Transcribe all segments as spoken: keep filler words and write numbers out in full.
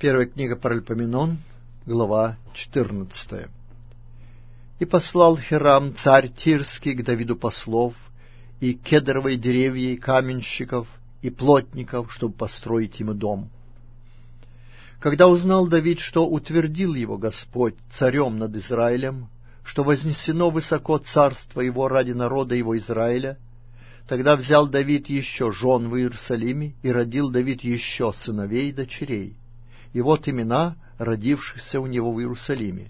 Первая книга Паральпоменон, глава четырнадцатая. «И послал Хирам, царь Тирский, к Давиду послов, и кедровые деревья, и каменщиков, и плотников, чтобы построить ему дом. Когда узнал Давид, что утвердил его Господь царем над Израилем, что вознесено высоко царство его ради народа его Израиля, тогда взял Давид еще жен в Иерусалиме, и родил Давид еще сыновей и дочерей. И вот имена родившихся у него в Иерусалиме: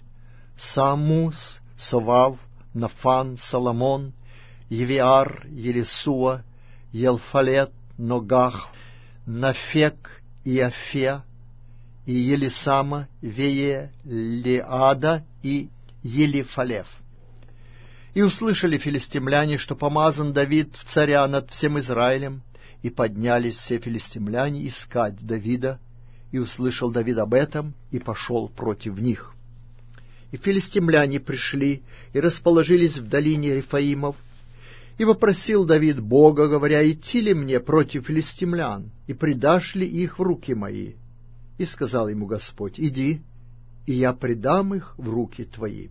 Самус, Совав, Нафан, Соломон, Евиар, Елисуа, Елфалет, Ногах, Нафек, Иафе, и Елисама, Вее, Леада и Елифалев. И услышали филистимляне, что помазан Давид в царя над всем Израилем, и поднялись все филистимляне искать Давида, и услышал Давид об этом, и пошел против них. И филистимляне пришли и расположились в долине Рефаимов, и вопросил Давид Бога, говоря: идти ли мне против филистимлян, и предашь ли их в руки мои? И сказал ему Господь: иди, и я предам их в руки твои.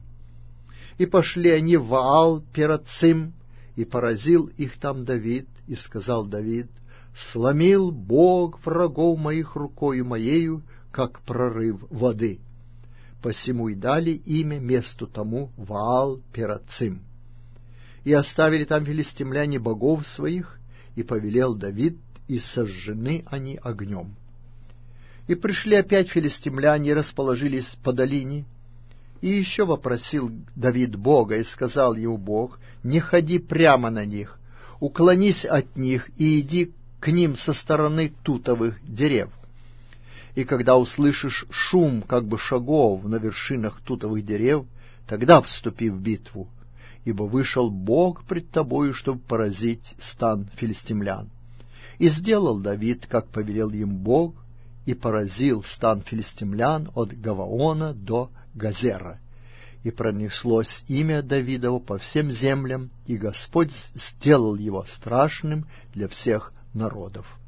И пошли они в Ваал-Перацим, и поразил их там Давид, и сказал Давид: сломил Бог врагов моих рукою моею, как прорыв воды. Посему и дали имя месту тому Ваал-Перацим. И оставили там филистимляне богов своих, и повелел Давид, и сожжены они огнем. И пришли опять филистимляне, и расположились по долине. И еще вопросил Давид Бога, и сказал ему Бог: не ходи прямо на них, уклонись от них, и иди к ним со стороны тутовых дерев. И когда услышишь шум как бы шагов на вершинах тутовых дерев, тогда вступи в битву, ибо вышел Бог пред тобою, чтобы поразить стан филистимлян. И сделал Давид, как повелел им Бог, и поразил стан филистимлян от Гаваона до Газера. И пронеслось имя Давидова по всем землям, и Господь сделал его страшным для всех народов.